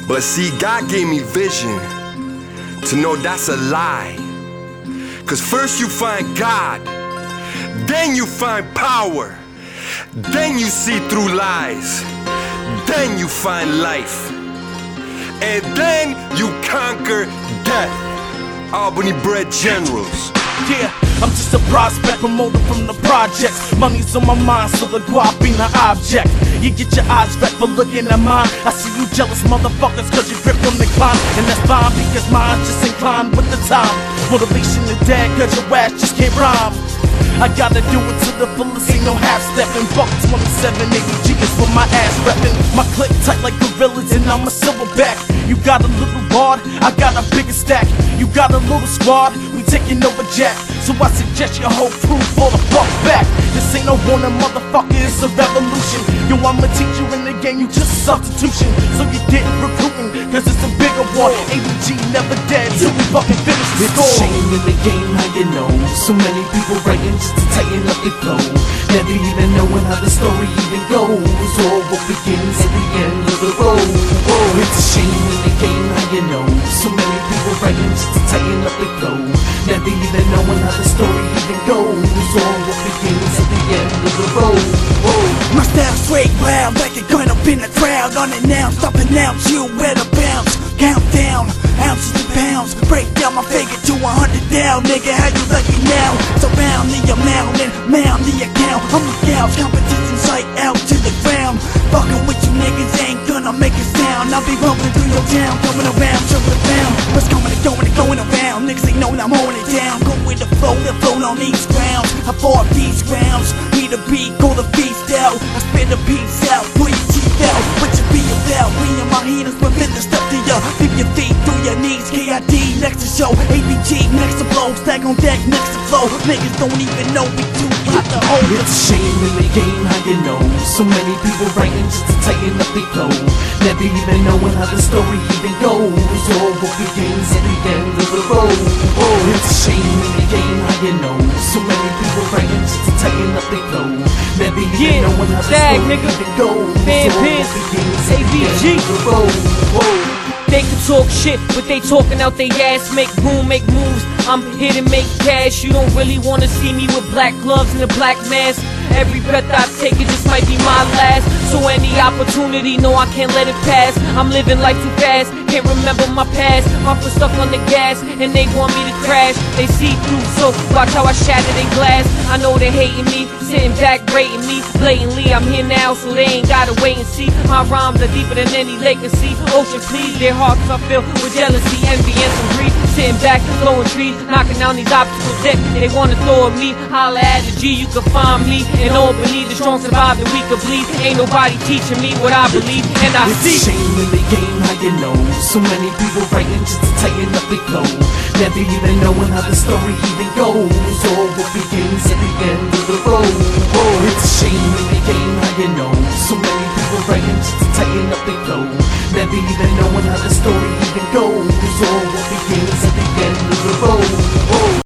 But see, God gave me vision to know that's a lie. Cause first you find God, then you find power, then you see through lies, then you find life, and then you conquer death. Albany bred generals. Yeah, I'm just a prospect promoter from the projects. Money's on my mind, so the guap ain't an object. You get your eyes red for looking at mine. I see you jealous motherfuckers cause you grip on the climb. And that's fine because mine's just inclined with the time. Motivation to dead cause your ass just can't rhyme. I gotta do it to the fullest, ain't no half-stepping. Buck 27, ABG is for my ass reppin'. My clip tight like gorillas and I'm a silverback. You got a little wad, I got a bigger stack. You got a little squad, we taking over Jack. So I suggest your whole crew fall the fuck back. This ain't no warning, motherfucker, it's a revolution. Yo, I'm a teacher in the game, you just a substitution. So you didn't recruiting, cause it's a bigger war. ABG never dead till we fucking finish the score. It's a shame in the game, how you know so many people writing just to tighten up their flow, never even knowing how the story even goes, or what begins at the end of the road. Oh, it's a shame in the game, how you know so many people writing just to tighten up their flow, never even knowing how the story even goes, or what begins at the end of the road. My style straight wild, like a gun up in the crowd, unannounced, up and out, you better bounce. Countdown, ounces and pounds, break down my figure to 100 down, nigga, how you lucky now? Surround the amount and mound the account. I'm the gals, competition sight out to the ground. Fucking with you niggas ain't gonna make a sound. I'll be rolling through your town, coming around, jumping around. What's going and going and going around? Niggas ain't knowin' I'm holding it down. Go with the float on these grounds. I fought these grounds, need a beat, go the beast out. I spit a piece out, pull your teeth out. What you be about? Me and my heaters, we're finna step to ya. Leave your feet through your knees, KID next to show, ABG next to blow, stack on deck next to flow. Niggas don't even know we do got the hold. It's a shame in the game, how you know so many people writing just to tighten up their flow, never even knowing how the story even goes, or what begins at the end of the road. Oh, it's a shame in the game, how you know so many people writing just to tighten up their flow, never even knowing how the story even goes, Fan or Pins, what begins at the ABG. end of the road. Whoa. They can talk shit, but they talking out their ass. Make room, make moves, I'm here to make cash. You don't really wanna see me with black gloves and a black mask. Every breath I take, it just might be my last. So any opportunity, no, I can't let it pass. I'm living life too fast, can't remember my past. My foot stuck on the gas, and they want me to crash. They see through, so watch how I shatter their glass. I know they hating me, sitting back, rating me blatantly. I'm here now, so they ain't gotta wait and see. My rhymes are deeper than any lake can see. Ocean, please, their hearts are filled with jealousy, envy, and some greed. Sitting back, blowing trees, knocking down these obstacles that they wanna throw at me. Holla at the G, you can find me in Albany. The strong survive, the weak will bleed. Ain't nobody teaching me what I believe, and I see. It's a shame in the game, how you know so many people writing just to tighten up their flow, never even knowing how the story even goes, or what begins at the end of the road. Oh, it's a shame in the game, how you know so many people writing just to tighten up their flow, never even knowing how the story even goes, or what begins at the end of the road. Oh.